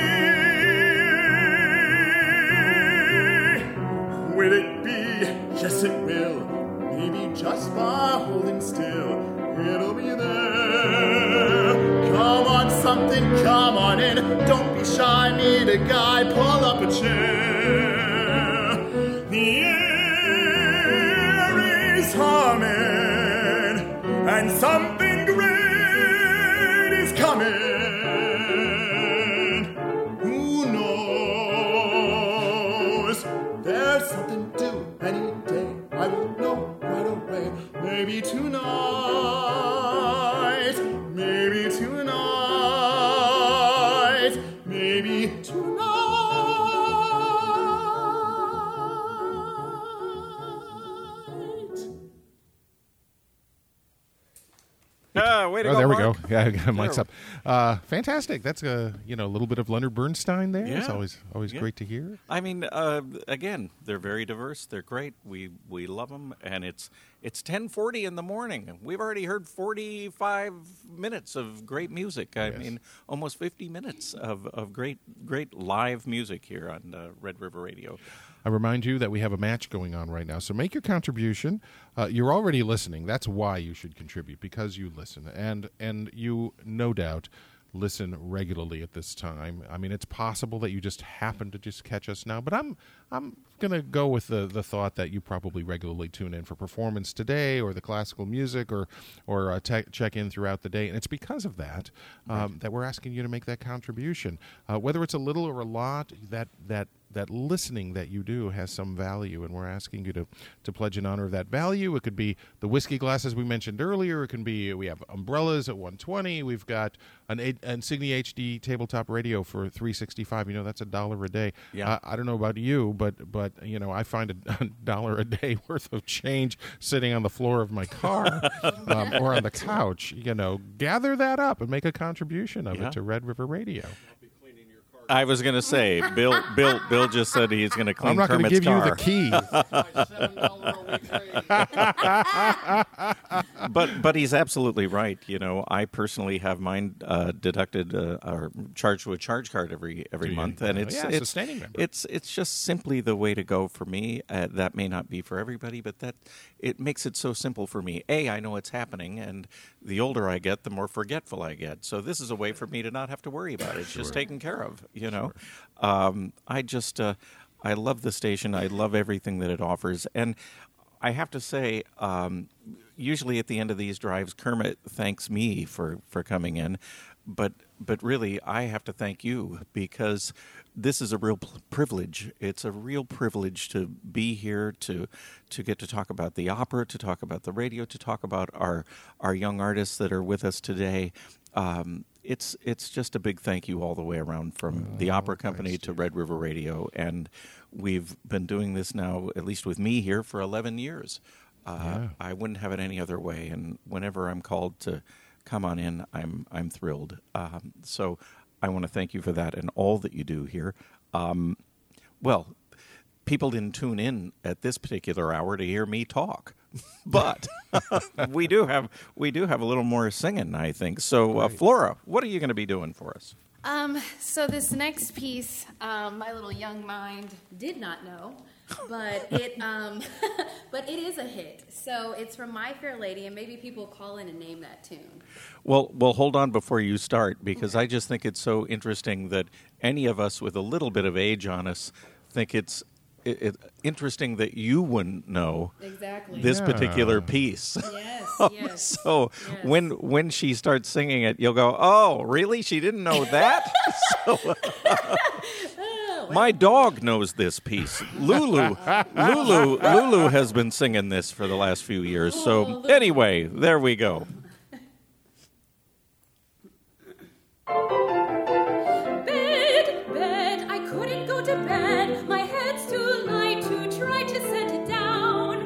Will it be? Yes, it will. Maybe just by holding still, it'll be there. Come on, something, come on in. Don't be shy, meet a guy, pull up a chair. The air is humming, and something great is coming. Who knows? There's something due any day. I will know right away. Maybe tonight. Maybe tonight. Maybe tonight.
Way to
Oh,
go,
there we
Mark.
go. Yeah, I got mics up. Fantastic. That's a little bit of Leonard Bernstein there. It's
Yeah.
always great to hear.
I mean, again, they're very diverse. They're great. We love them, and it's It's 10:40 in the morning. We've already heard 45 minutes of great music. I mean, almost 50 minutes of great live music here on Red River Radio.
I remind you that we have a match going on right now, so make your contribution. You're already listening. That's why you should contribute, because you listen, and you, no doubt, listen regularly at this time. I mean, it's possible that you just happen to just catch us now, but I'm going to go with the thought that you probably regularly tune in for Performance Today or the classical music or check in throughout the day, and it's because of that that we're asking you to make that contribution. Whether it's a little or a lot, that listening that you do has some value, and we're asking you to pledge in honor of that value. It could be the whiskey glasses we mentioned earlier. It can be, we have umbrellas at $120. We've got an Insignia HD tabletop radio for $365. You know, that's $1 a day.
Yeah.
I don't know about you, but you know, I find $1 a day worth of change sitting on the floor of my car or on the couch. You know, gather that up and make a contribution of it to Red River Radio.
I was going to say, Bill just said he's going to clean
Kermit's car. I'm not going to give you the keys.
But he's absolutely right. You know, I personally have mine deducted or charged with a charge card every month, and it's
sustaining member.
It's just simply the way to go for me. That may not be for everybody, but it makes it so simple for me. I know it's happening, and the older I get, the more forgetful I get. So this is a way for me to not have to worry about it. It's just taken care of. You know, I love the station. I love everything that it offers, and I have to say, usually at the end of these drives, Kermit thanks me for coming in, but really I have to thank you, because this is a real privilege. It's a real privilege to be here, to get to talk about the opera, to talk about the radio, to talk about our young artists that are with us today. It's just a big thank you all the way around, from the Opera Company to Red River Radio, and we've been doing this now, at least with me here, for 11 years. I wouldn't have it any other way, and whenever I'm called to come on in, I'm thrilled. So I want to thank you for that and all that you do here. Well, people didn't tune in at this particular hour to hear me talk. But we do have a little more singing, I think. So, Flora, what are you going to be doing for us?
So this next piece, my little young mind did not know, but it is a hit. So it's from My Fair Lady, and maybe people call in and name that tune.
Well, hold on before you start, because I just think it's so interesting that any of us with a little bit of age on us think it's interesting that you wouldn't know this particular piece.
Yes.
So when she starts singing it, you'll go, "Oh, really? She didn't know that?" My dog knows this piece. Lulu has been singing this for the last few years. So anyway, there we go.
Bed, I couldn't go to bed. My head's too light to try to set it down.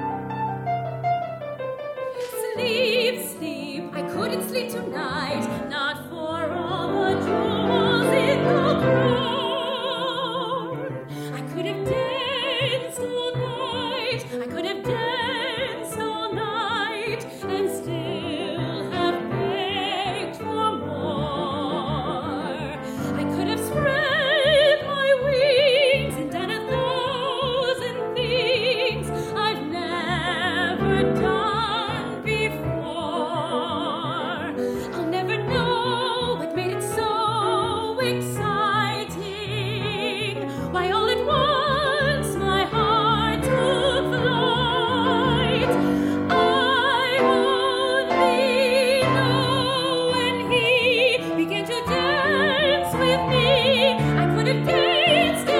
Sleep, I couldn't sleep tonight. Not for all the jewels in the crown. I could have danced all night. I could have danced all night and still have begged for more. I could have spread my wings and done 1,000 things I've never done before. I'll never know what made it so exciting. Why all at once my heart took flight. I only know when he began to dance with me, I could have danced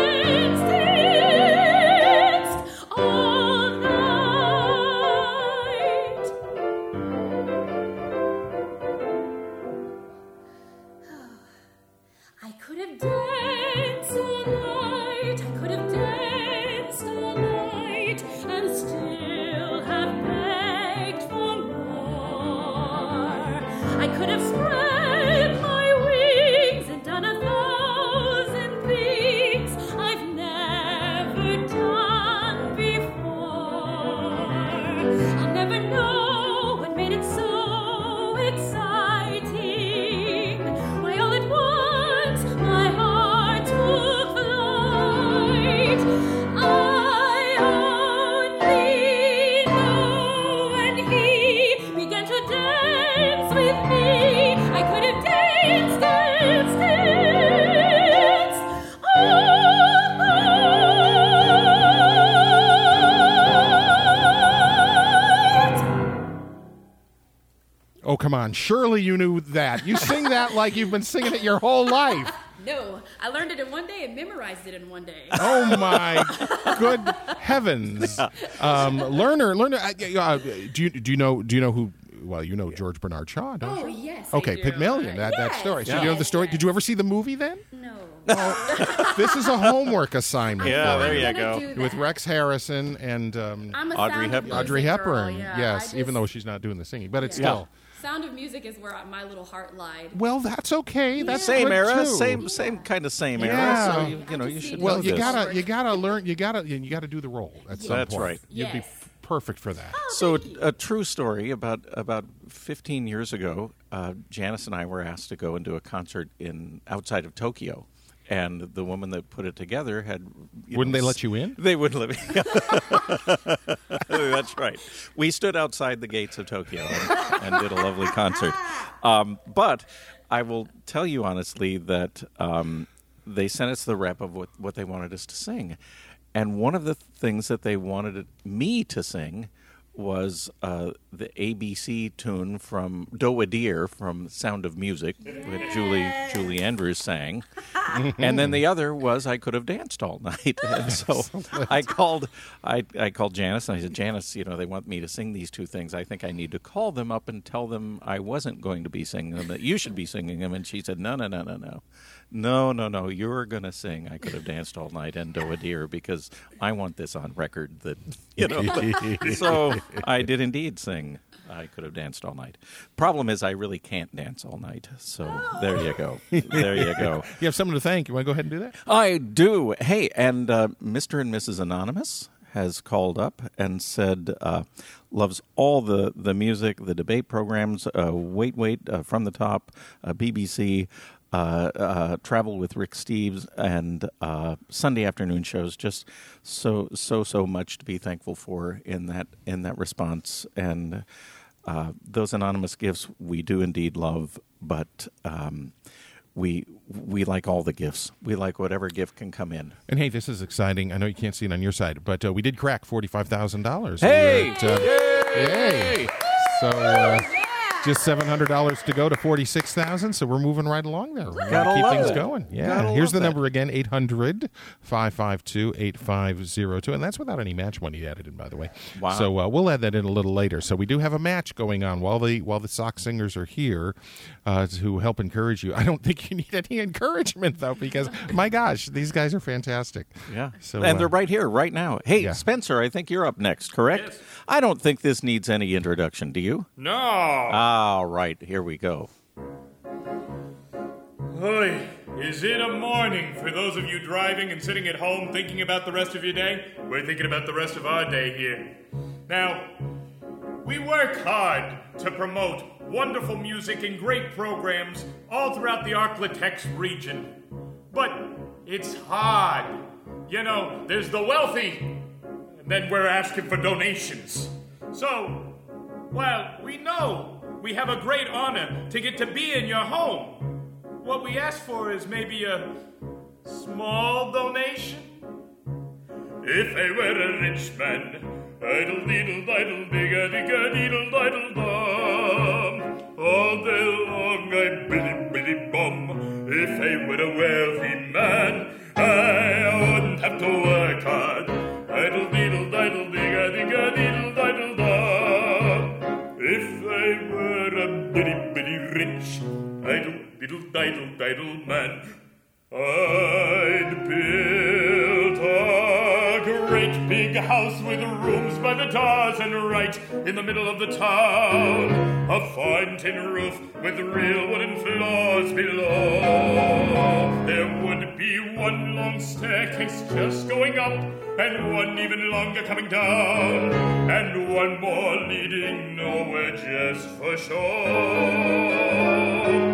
all night. I could have danced all night. I could have danced all night and still have begged for more. I could have spread my wings and done 1,000 things I've never done before. I'll
come on. Surely you knew that. You sing that like you've been singing it your whole life.
No, I learned it in one day and memorized it in one day.
Oh my good heavens! Learner. Do you know who? Well, you know George Bernard Shaw, don't you?
Oh, yes.
Okay,
I do.
Pygmalion. That story. So
Yes,
you know the story.
yes.
Did you ever see the movie then?
No.
This is a homework assignment.
Yeah,
for
there
you.
you go.
Do
With
that.
Rex Harrison and
I'm a
Audrey
Sound of
Hepburn.
Music
Audrey
girl,
Hepburn.
yeah.
Yes,
I
even though
just-
she's not doing the singing, but it's
Yeah.
still.
Sound of Music is where my little heart lied.
Well, that's okay. That's
Same
good,
era,
too.
same kind of same
Yeah.
era. So you know you should.
Well,
know
you
this.
gotta learn. You gotta do the role at some
That's
point.
right.
You'd be
Yes.
perfect for that.
So a true story about 15 years ago, Janice and I were asked to go and do a concert outside of Tokyo. And the woman that put it together had...
Wouldn't they let you in?
They wouldn't let me. That's right. We stood outside the gates of Tokyo and did a lovely concert. But I will tell you honestly that they sent us the rep of what they wanted us to sing. And one of the things that they wanted me to sing was the ABC tune from Do a Deer from Sound of Music that Julie Andrews sang. And then the other was I Could Have Danced All Night. And so I called Janice and I said, Janice, they want me to sing these two things. I think I need to call them up and tell them I wasn't going to be singing them, that you should be singing them. And she said, no. No, you're going to sing I Could Have Danced All Night and Do a Deer because I want this on record that, So I did indeed sing I Could Have Danced All Night. Problem is I really can't dance all night. So there you go. There you go.
You have someone to thank. You want to go ahead and do that?
I do. Hey, and Mr. and Mrs. Anonymous has called up and said loves all the music, the debate programs, Wait, From the Top, BBC, Travel with Rick Steves, and Sunday afternoon shows. Just so much to be thankful for in that response. And those anonymous gifts we do indeed love, but we like all the gifts. We like whatever gift can come in.
And hey, this is exciting. I know you can't see it on your side, but we did crack $45,000.
Hey!
Yay! So just $700 to go to $46,000. So we're moving right along there. We're
Gotta
keep
love
things
it.
going. Yeah.
Gotta
Here's the
love that.
number again: 800-552-8502, and that's without any match money added in, by the way.
Wow.
So we'll add that in a little later. So we do have a match going on while the Sock Singers are here to help encourage you. I don't think you need any encouragement though, because my gosh, these guys are fantastic.
Yeah.
So
and they're right here, right now. Hey,
yeah.
Spencer, I think you're up next, correct?
Yes.
I don't think this needs any introduction, do you?
No.
All right, here we go.
Oy, is it a morning for those of you driving and sitting at home thinking about the rest of your day? We're thinking about the rest of our day here. Now, we work hard to promote wonderful music and great programs all throughout the Arklatex region. But it's hard. There's the wealthy, and then we're asking for donations. So, we know we have a great honor to get to be in your home. What we ask for is maybe a small donation. If I were a rich man, idle diddle diddle digga digga diddle diddle dum. All day long I biddy bum. If I were a wealthy man, I wouldn't have to work hard. Idle diddle diddle digga digga diddle diddle dum. If I were a bitty rich, idle diddle diddle man, I'd build a great big house with rooms by the dozen right in the middle of the town. A fine tin roof with real wooden floors below. There would be one long staircase just going up, and one even longer coming down, and one more leading nowhere just for show.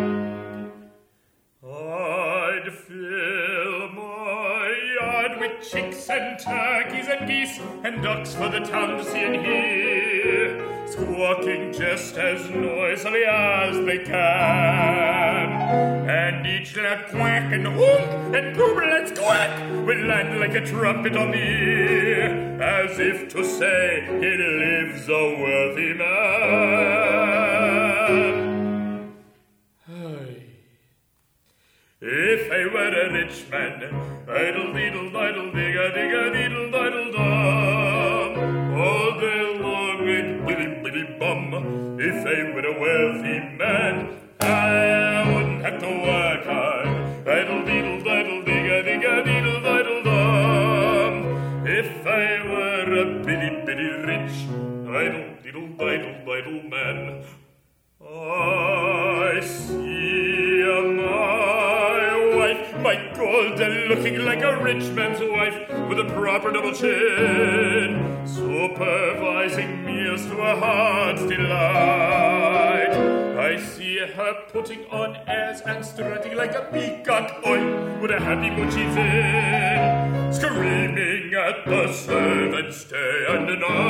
I'd fill my yard with chicks and turkeys and geese and ducks for the town to see and hear, squawking just as noisily as they can. And each little quack and hook and gooble and squawk will land like a trumpet on the ear, as if to say, here lives a wealthy man. If I were a rich man, idle diddle diddle digga digga diddle diddle dum, all day long I'd biddy biddy bum. If I were a wealthy man, I wouldn't have to work hard. Idle diddle diddle digga digga diddle diddle dum. If I were a biddy biddy rich, idle diddle diddle diddle man, I see my golden looking like a rich man's wife with a proper double chin, supervising meals to a heart's delight. I see her putting on airs and strutting like a peacock, oi, with a happy mood she's in, screaming at the servants day and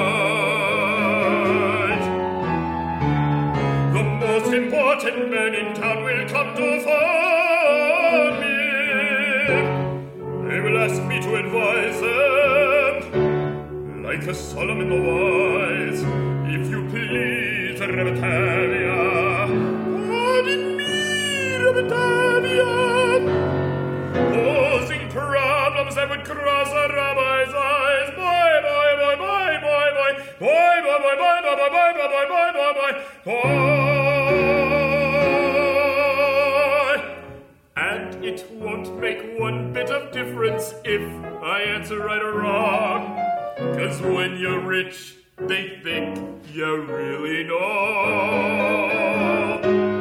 night. The most important men in town will come to phone me. They will ask me to advise them, like a Solomon the Wise. If you please, Rabatavia, pardon me, Rabatavia, posing problems that would cross a rabbi's eyes. Boy, boy, boy, boy, boy, boy, boy, boy, boy, boy, boy, boy, boy, boy, boy, boy, boy, boy. And it won't make one bit of difference if I answer right or wrong, 'cause when you're rich, they think you really know.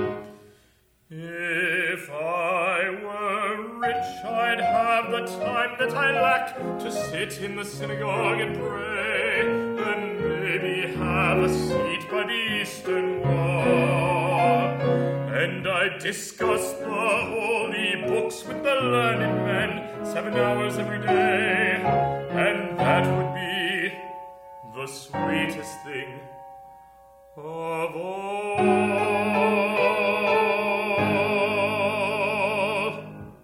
If I were rich, I'd have the time that I lack to sit in the synagogue and pray, and maybe have a seat by the eastern wall. And I'd discuss the holy books with the learned men 7 hours every day, and that would be the sweetest thing of all.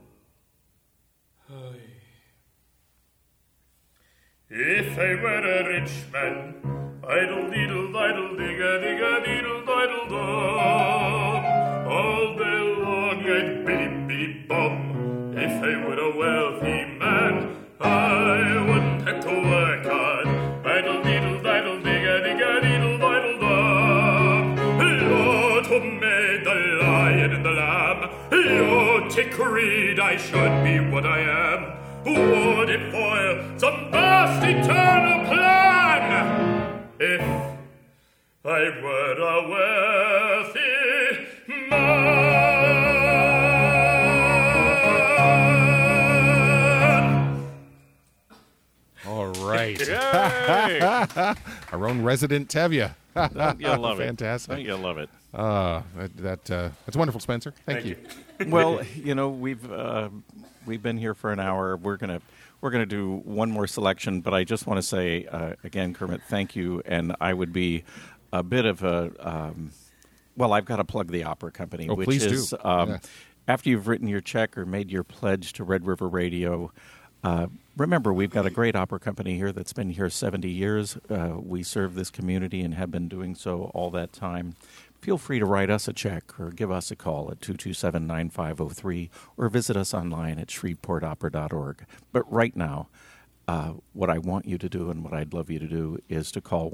If I were a rich man, idle diddle diddle digga digga diddle diddle dum, all day long I'd biddy biddy bum. If I were a wealthy man, I wouldn't have to work hard. Idle diddle diddle digga digga diddle diddle dum. Lord, who made the lion and the lamb, you take creed I should be what I am. Would it foil some vast eternal plan if I were a wealthy man?
All right. Our own resident Tevye.
Don't you love
Fantastic.
it? Don't you love it?
That's wonderful, Spencer. Thank you.
Well, you know, we've been here for an hour. We're gonna do one more selection, but I just want to say again, Kermit, thank you. And I would be a bit of a well, I've got to plug the Opera Company, which
please
is
do. Yeah.
After you've written your check or made your pledge to Red River Radio. Remember, we've got a great opera company here that's been here 70 years. We serve this community and have been doing so all that time. Feel free to write us a check or give us a call at 227-9503 or visit us online at shreveportopera.org. But right now, what I want you to do and what I'd love you to do is to call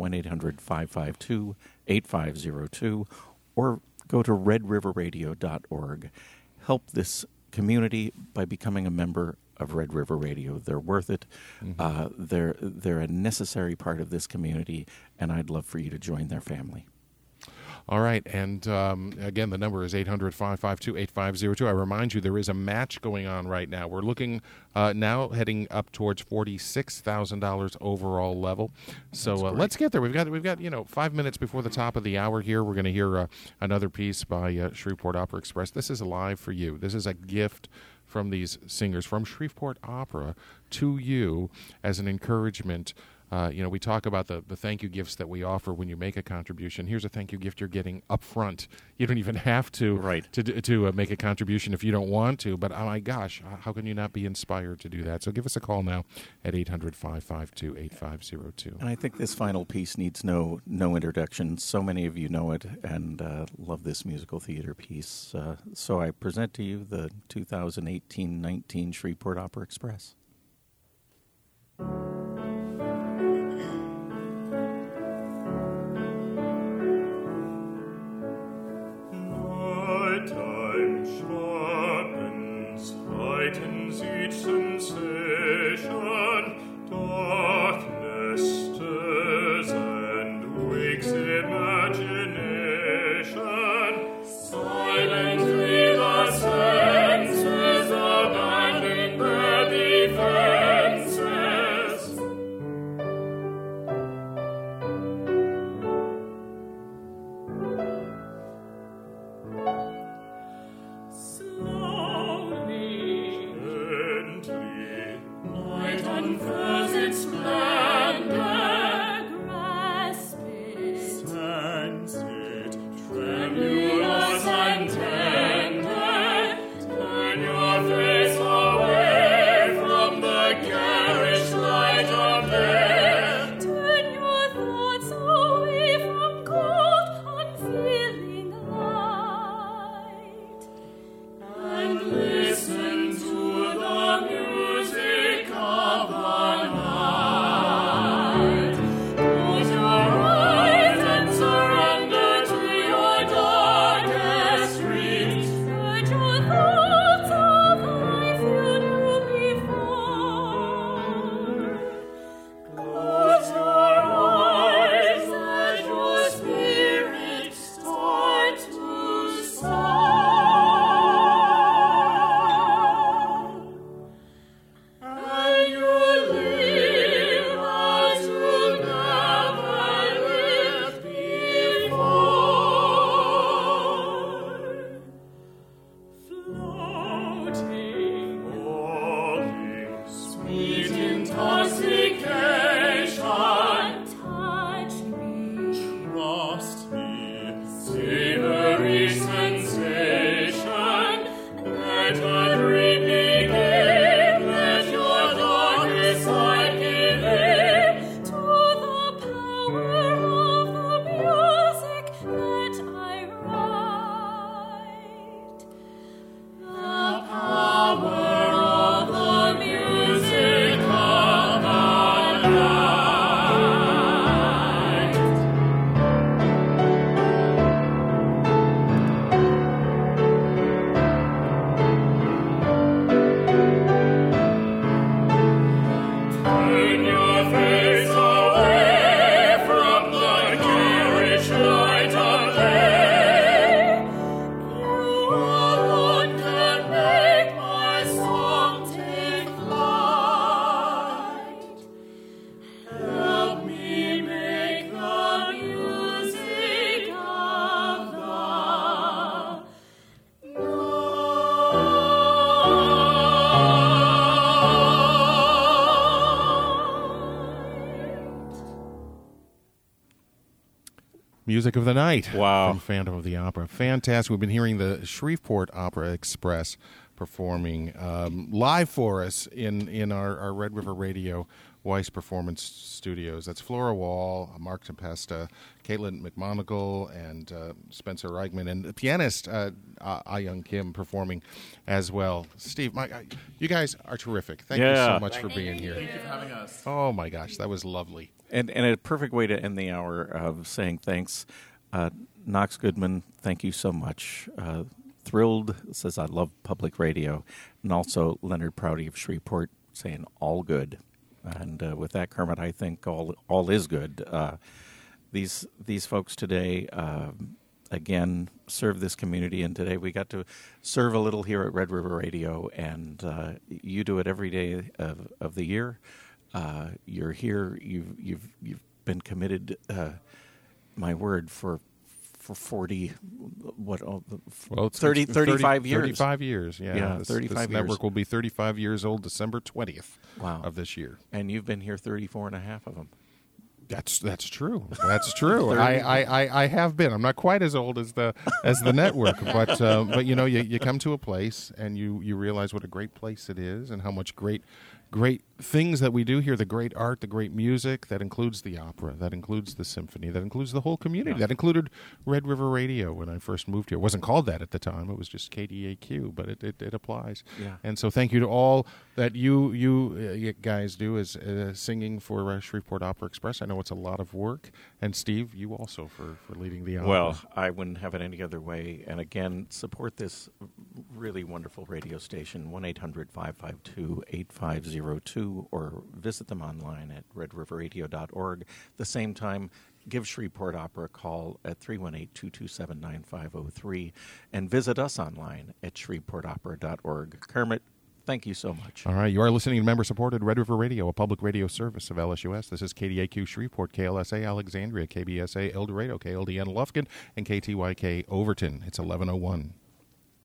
1-800-552-8502 or go to redriverradio.org. Help this community by becoming a member of Red River Radio. They're worth it. Mm-hmm. They're a necessary part of this community, and I'd love for you to join their family.
All right, and again, the number is 800-552-8502. I remind you, there is a match going on right now. We're looking now heading up towards $46,000 overall level. So let's get there. We've got 5 minutes before the top of the hour here. We're going to hear another piece by Shreveport Opera Express. This is live for you. This is a gift from these singers from Shreveport Opera to you as an encouragement We talk about the thank you gifts that we offer when you make a contribution. Here's a thank you gift you're getting up front. You don't even have to make a contribution if you don't want to. But, oh, my gosh, how can you not be inspired to do that? So give us a call now at 800-552-8502.
And I think this final piece needs no introduction. So many of you know it and love this musical theater piece. So I present to you the 2018-19 Shreveport Opera Express.
Nighttime sharpens, heightens each sensation. Darkness stirs and wakes imagination. Silently the senses abandon their defenses. Slowly, gently, night unfurls its splendor, grasp it,
Sense it,
tremulous and tender. Turn your face away from the garish light of day.
Turn your thoughts away from cold, unfeeling light.
And listen to the music of the night. Close your eyes and surrender to your darkest dreams.
Purge your thoughts of life you knew before.
Close your eyes as your spirit start to soar. And you live as you never lived before. Floating, falling, sweet intoxication.
Touch me,
trust me,
Savory sensation. Let a dream begin. Let your darkest side give in.
to the power of the music that I write.
The power of the music of the night. Turn your face away from the garish light of day. You alone can make my song take flight. Help me make the music of the
Music of the Night.
Wow.
From Phantom of the Opera. Fantastic. We've been hearing the Shreveport Opera Express performing live for us in our Red River Radio Weiss Performance Studios. That's Flora Wall, Mark Tempesta, Caitlin McMonagle, and Spencer Reichman, and the pianist Ah-Young Kim performing as well. Steve, you guys are terrific. Thank you so much for being here.
Thank you for having us.
Oh, my gosh. That was lovely.
And a perfect way to end the hour of saying thanks. Knox Goodman, thank you so much. Thrilled says, I love public radio. And also Leonard Prouty of Shreveport saying, all good. And with that, Kermit, I think all is good. These folks today, again, serve this community. And today we got to serve a little here at Red River Radio. And you do it every day of the year. You're here. You've been committed. My word, for for 40,
well,
35 years.
35 years, yeah.
This 35 years.
Network will be 35 years old December 20th
Wow.
of this year.
And you've been here 34 and a half of them.
That's true. That's true. I have been. I'm not quite as old as the network, but you know, you come to a place and you realize what a great place it is and how much great things that we do here, the great art, the great music, that includes the opera, that includes the symphony, that includes the whole community, that included Red River Radio when I first moved here. It wasn't called that at the time. It was just KDAQ, but it applies. Yeah. And so thank you to all that you guys do as singing for Shreveport Opera Express. I know it's a lot of work. And Steve, you also for leading the opera.
Well, I wouldn't have it any other way. And again, support this really wonderful radio station, 1-800-552-8502, or visit them online at redriverradio.org. At the same time, give Shreveport Opera a call at 318-227-9503 and visit us online at shreveportopera.org. Kermit, thank you so much.
All right. You are listening to member-supported Red River Radio, a public radio service of LSUS. This is KDAQ Shreveport, KLSA Alexandria, KBSA El Dorado, KLDN Lufkin, and KTYK Overton. It's 11:01.